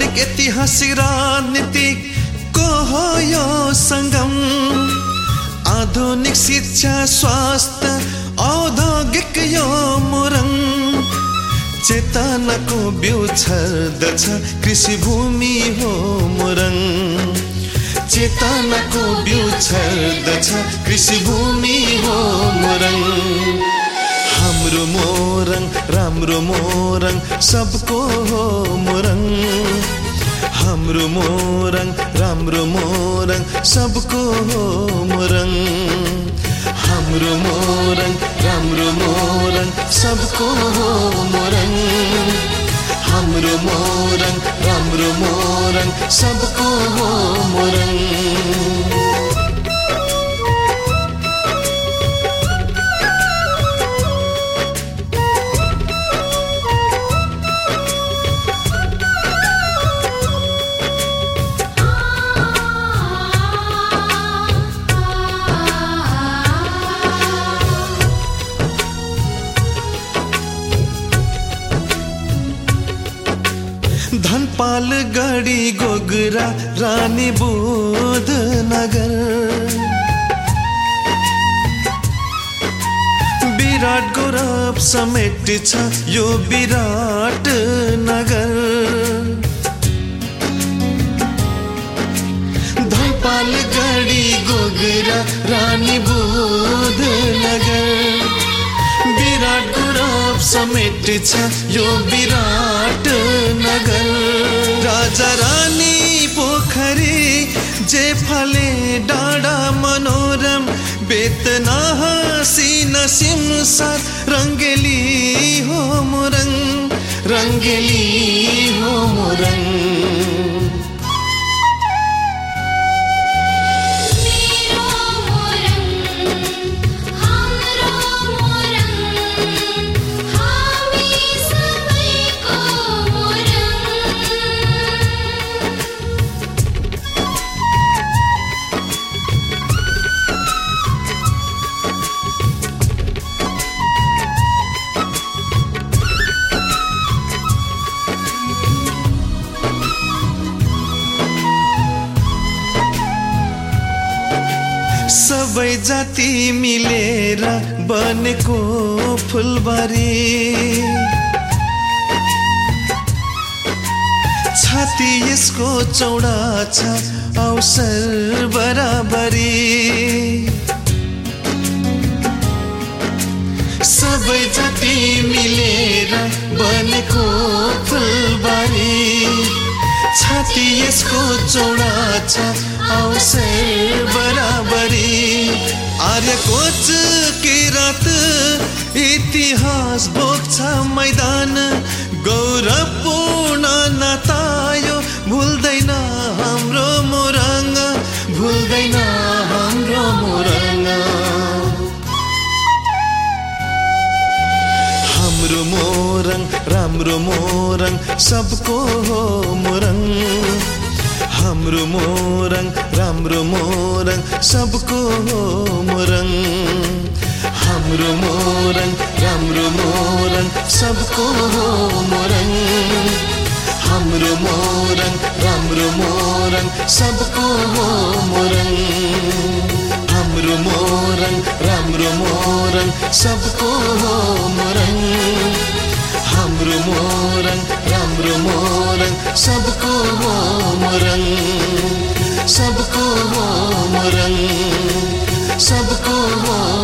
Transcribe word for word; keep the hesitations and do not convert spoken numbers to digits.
धार्मिक ऐतिहासिक राजनीतिक को हो यो संगम आधुनिक शिक्षा स्वास्थ्य औद्योगिक यो मुरङ चेतनाको बिउ छर्दछ कृषि भूमि हो मुरङ चेतनाको बिउ छर्दछ कृषि भूमि हो मुरङ हाम्रो मोरङ राम्रो मोरङ सबको हो मुरङ हाम्रो मोरङ राम्रो मोरङ सबको हो मुरङ हाम्रो मोरङ राम्रो मोरङ सबको हो मुरङ हाम्रो मोरङ राम्रो मोरङ सबको हो मुरङ धनपाल गढी गोगरा रानी बुध नगर विराट गौरव समेट छ यो विराट नगर धनपाल गढी गोगरा रानी बुध नगर विराट गौरव समेट छ यो विराट नगर राजा रानी पोखरी जे फले डाँडा मनोरम बेतना हसीन सिमसार रङ्गेली हो मुरङ रङ्गेली हो मुरङ सबै जाति मिलेर बनेको फुलबारी छाती यसको चौडा छ अवसर बराबरी सबै जाति मिलेर बनेको फुलबारी छाती यसको चौडा छ अवसर बराबरी आर्य कोच किरात इतिहास बोक्छ मैदान गौरवपूर्ण नाता यो भुल्दैन हाम्रो मोरङ भुल्दैन हाम्रो मोरङ हाम्रो मोरङ राम्रो मोरङ सबको हो मोरङ हाम्रो मोरङ राम्रो मोरङ सबको हो मोरङ हाम्रो मोरङ राम्रो मोरङ सबको हो मोरङ हाम्रो मोरङ राम्रो मोरङ सबको हो मोरङ हाम्रो मोरङ राम्रो मोरङ सबको हो मोरङ हाम्रो मोरङ राम्रो मोरङ सबको हो मोरङ सबको हो मोरङ सबको हो